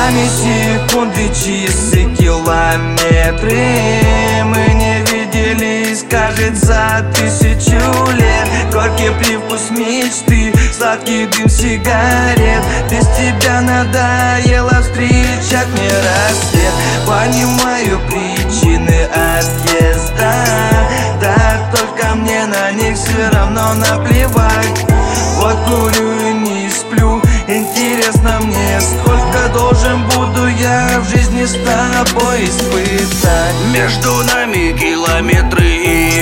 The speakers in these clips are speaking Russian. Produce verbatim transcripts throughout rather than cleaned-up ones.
нами секунды, часы, километры. Мы не виделись, кажется, тысячу лет. Горький привкус мечты, сладкий дым сигарет. Без тебя надоело встречать мне рассвет. Понимаю причины отъезда, да только мне на них все равно наплевать. Вот курю и не сплю, интересно мне, сколько должен буду я в жизни с тобой испытать. Между нами километры и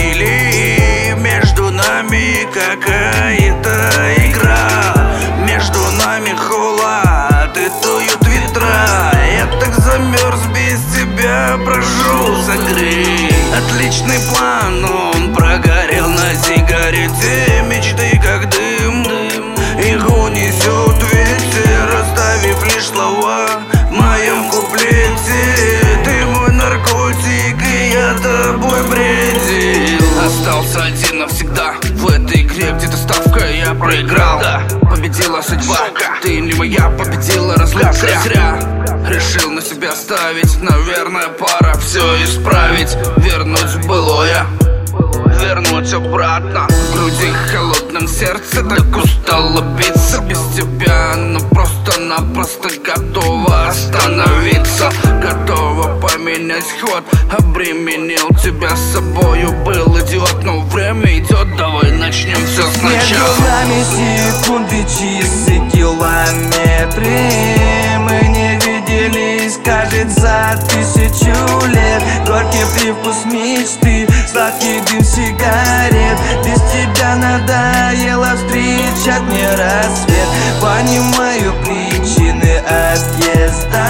мили, между нами какая-то игра. Между нами холод и дуют ветра. Я так замерз, без тебя прошу, согрей. Отличный план, он прогорел на сигарете. Мечты как дым, их унесет ветер, оставив лишь слова в моем куплете. Ты мой наркотик, и я тобой бредил. Остался один навсегда в этой игре, где-то ставка я проиграл. Да, победила судьба, ты не моя, победила разлука. Зря решил на себя ставить, наверное, пора все исправить. Вернуть в былое, вернуть обратно. В груди холодном сердце так устало биться. Без тебя оно просто-напросто готово остановиться. Готова поменять ход, обременил тебя с собою. Был идиот, но время идет, давай начнем все сначала. Между нами секунды, часы, километры. Мы не виделись, кажется, тысячу лет. Горький привкус мечты, сладкий дым сигарет. Без тебя надоело встречать мне рассвет. Понимаю причины отъезда,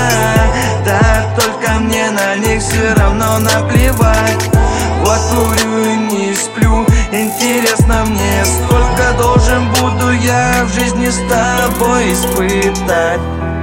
да только мне на них все равно наплевать. Вот курю и не сплю, интересно мне, сколько должен буду я в жизни с тобой испытать.